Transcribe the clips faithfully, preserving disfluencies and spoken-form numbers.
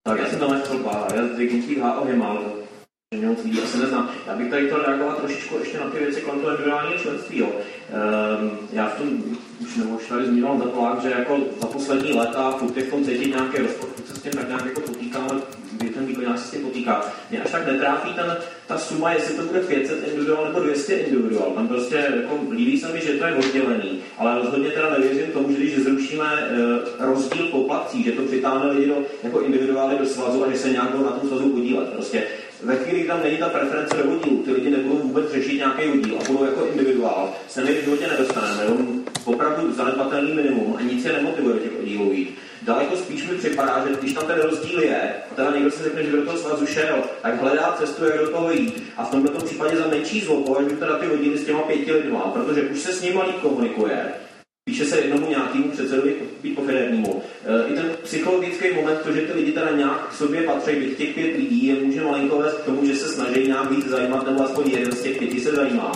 Tak já jsem tam nechtěl pár, já z H O Himal, že moc lidí asi neznám. Já bych tady chtěl reagovat trošičku ještě na ty věci kolem toho individuálního členství. Jo. Ehm, já v tom už nebo už tady zmínil Zaplák, že jako za poslední léta furt je v tom cítit nějaký rozpor, se s tím tak nějak jako potýkáme, kdy ten výkonář se s tím potýká. Mě až tak netráfí ten, ta suma, jestli to bude pět set individuál nebo dvě stě individuál. Tam prostě jako líbí se mi, že to je oddělený, ale rozhodně teda nevěřím tomu, že když zrušíme e, rozdíl poplatcí, že to přitáhne lidi do, jako individuály do svazu a že se nějak na tom svazu podílet. Prostě ve chvíli, kdy tam není ta preference do oddílu, ty lidi nebudou vůbec řešit nějaký oddíl a budou jako individuál, se my v životě nedostaneme, jenom opravdu zanedbatelný minimum a nic je nemotivuje do těch oddílů jít. Daleko spíš mi připadá, že když tam ten rozdíl je, a teda někdo si řekne, že do toho svazu šel, tak hledá cestu, jak do toho jít. A v tomto případě za menší zlo považuji teda ty oddíly s těma pěti lidma, protože už se s nimi líp komunikuje. Píše se jednomu nějakému předsedovi být pofidérnímu. I ten psychologický moment, to, že ty lidi teda nějak k sobě patří, byť těch pět lidí, je může malinko vést k tomu, že se snaží nějak víc zajímat, nebo aspoň jeden z těch pěti se zajímá.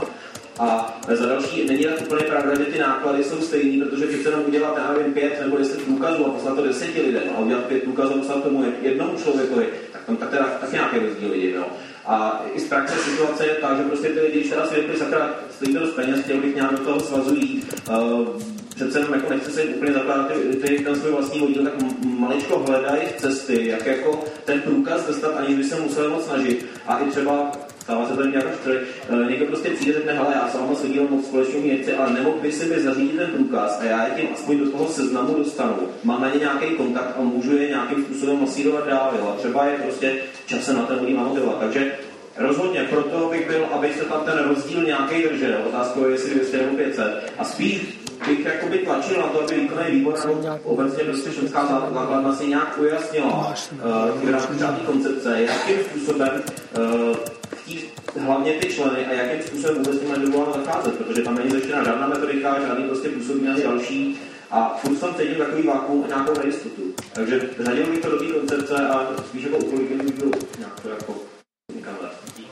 A za další, není tak úplně pravda, že ty náklady jsou stejný, protože když se nám udělat, já nevím, pět nebo deset důkazů a poslat to deseti lidem a udělat pět důkazů a poslat tomu jednomu člověkovi, tak tam tak teda tak nějaké rozdíl lidi, no. A i z praxe situace je tak, že prostě ty lidi, když teda si řekli, sakra, stojí to dost peněz, chtěl bych nějak do toho svazu jít, uh, přece jenom jako nechce se úplně zakládat ty, ty, ten svůj vlastní oddíl, tak maličko hledají cesty, jak jako ten průkaz dostat, aniž by se museli moc snažit. A i třeba stává se to nějak štry. Někdo prostě přijde, řekne, hele, já sama se dílám moc společnou nechci, ale nemohl by si by zařídit ten průkaz a já je tím aspoň do toho seznamu dostanu. Mám na ně nějaký kontakt a můžu je nějakým způsobem masírovat dál. Jo. A třeba je prostě čas se na ten lidi namotivovat. Takže rozhodně proto bych byl, aby se tam ten rozdíl nějaký držel. Otázkou je, jestli dvě stě nebo pět set. A spíš bych jakoby tlačil na to, aby výkonný výbor obecně prostě členská základna si nějak ujasnila v rámci žádný koncepce, jakým způsobem uh, chtít hlavně ty členy a jakým způsobem vůbec tím individuálně zacházet, protože tam není zajištěna žádná metodika, žádný prostě působí ani další a furt tam cítím takový vákuum a nějakou nejistotu. Takže řadil bych to do té koncepce a spíš jako úkoly, když bych byl nějak to jako někam dát.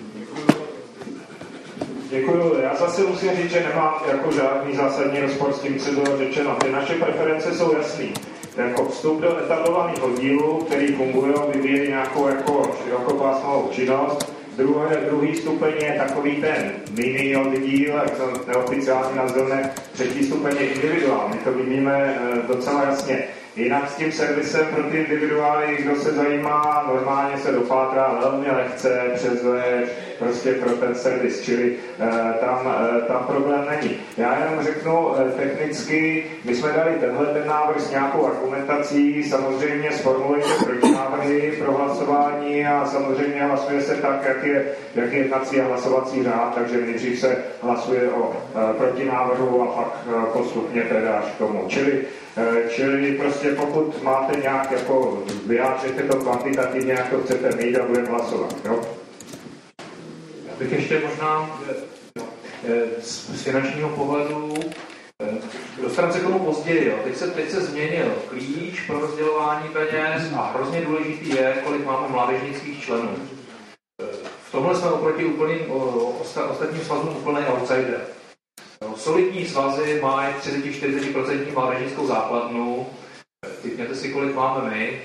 Děkuju. Já zase musím říct, že nemám jako žádný zásadní rozpor s tím, co bylo řečeno. Ty naše preference jsou jasný. Jako vstup do etablovaných oddílů, který fungují, vyvíjí nějakou jako širokopásmovou činnost. Druhý, druhý stupeň je takový ten mini oddíl, jak to neoficiálně nazveme. Třetí stupeň je individuální. To vidíme docela jasně. Jinak s tím servisem pro ty individuály, kdo se zajímá, normálně se dopátrá velmi lehce přes prostě pro ten servis, čili uh, tam, uh, tam problém není. Já jenom řeknu uh, technicky, my jsme dali tenhle ten návrh s nějakou argumentací, samozřejmě sformulujte protinávrhy pro hlasování a samozřejmě hlasuje se tak, jak je, jak je jednací a hlasovací řád, takže nejdřív se hlasuje o uh, protinávrhu a pak uh, postupně teda až k tomu. Čili Čili prostě pokud máte nějak jako vyjádřete to kvantitativně, jak to chcete mít a budeme hlasovat, jo? Já bych ještě možná z finančního pohledu dostaneme se k tomu později, jo. Teď se, teď se změnil klíč pro rozdělování peněz a hrozně důležitý je, kolik máme mládežnických členů. V tomhle jsme oproti úplným ostatním svazům úplný outsider. Solidní svazy mají třicet až čtyřicet procent mládežnickou základnu. Typněte si, kolik máme my.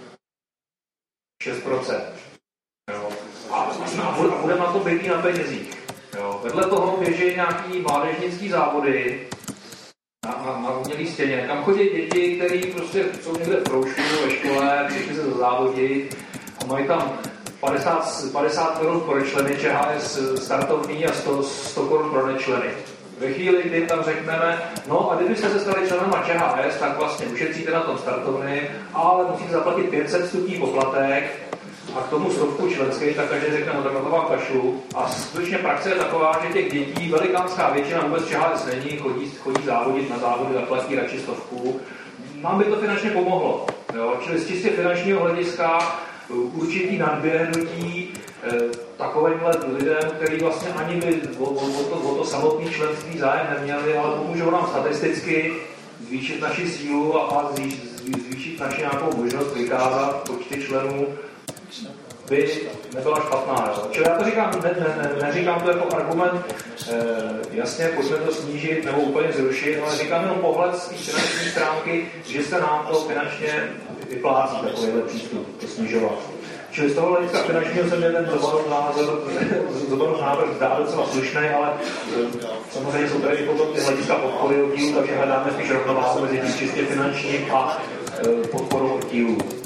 šest procent. Jo. A, a budeme na to bydlí na penězích. Jo. Vedle toho běží nějaký mládežnický závody na, na, na umělý stěně. Tam chodí děti, které prostě jsou někde v kroužku ve škole, přišli se zazávodit a mají tam padesát korun pro členy, Č H S startovní a sto korun pro nečleny. Ve chvíli, kdy tam řekneme, no a kdybyste se stali členem Č H S, tak vlastně ušetříte na tom startovny, ale musíte zaplatit pět set vstupní poplatek a k tomu stovku členský, tak každý řekne, no tak na to vám kašlu. A skutečně praxe je taková, že těch dětí velikánská většina vůbec Č H S není, chodí, chodí závodit na závody, zaplatí radši stovku. Nám by to finančně pomohlo. Jo? Čili z čistě finančního hlediska určitý nadběhnutí takovýmhle lidem, který vlastně ani by o, o, o, to, o to samotný členství zájem neměli, ale pomůžou nám statisticky zvýšit naši sílu a, a zvýš, zvýšit naši nějakou možnost vykázat počty členů, by nebyla špatná. Jo. Čili já to říkám, ne, ne, ne, neříkám to jako argument, eh, jasně, pojďme to snížit nebo úplně zrušit, ale říkám jenom pohled z té finanční stránky, že se nám to finančně vyplácí takovýhle přístup. snižovat. Čili z toho hlediska finančního se mě ten Zobanův názor, Zobanův návrh zdá docela slušný, ale samozřejmě jsou tady potom ty hlediska podpory oddílů, takže hledáme spíš rovnováhu mezi tím čistě finančním a podporou oddílů.